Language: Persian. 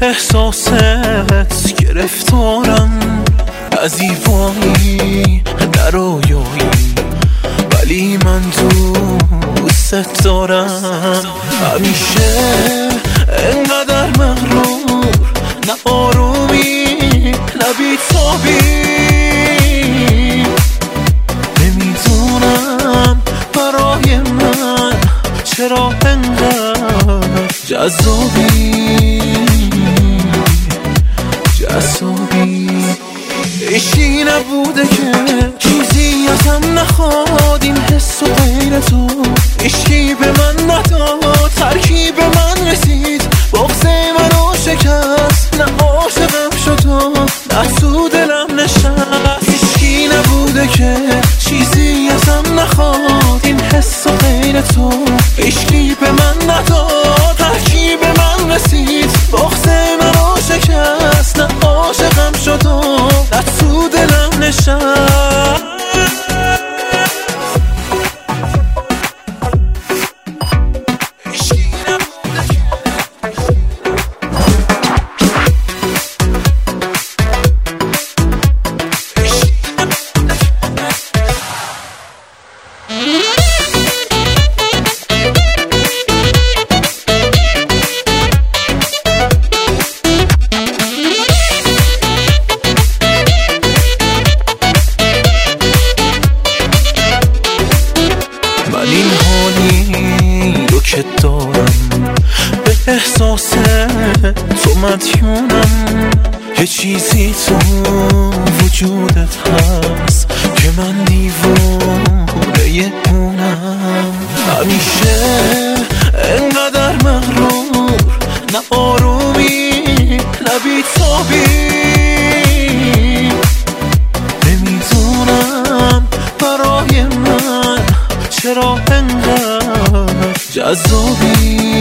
احساست گرفتارم، از زیبایی در رویایی، ولی من دوست دارم. همیشه انقدر مغرور، نه آرومی نه بی‌تابی، نمیدونم برای من چرا انقدر جذابی. عشقی نبوده که چیزی ازم نخواد، این حس و غیر تو عشقی به من نداد، ترکیب من رسید بغض منو شکست، نه عاشقم شد و نه تو دلم نشست. عشقی نبوده که چیزی ازم نخواد، این حس و غیر تو عشقی به من نداد، ترکیب من رسید بغض منو شکست، نه عاشقم شد و نه تو دلم نشست. این حالی رو که دارم، به احساس تو مدیونم، یه چیزی تو وجودت هست که من دیوانه اونم. همیشه انقدر مغرور، نه آرومی نه بی‌تابی، نمیدونم برای من چرا انقدر جذابی.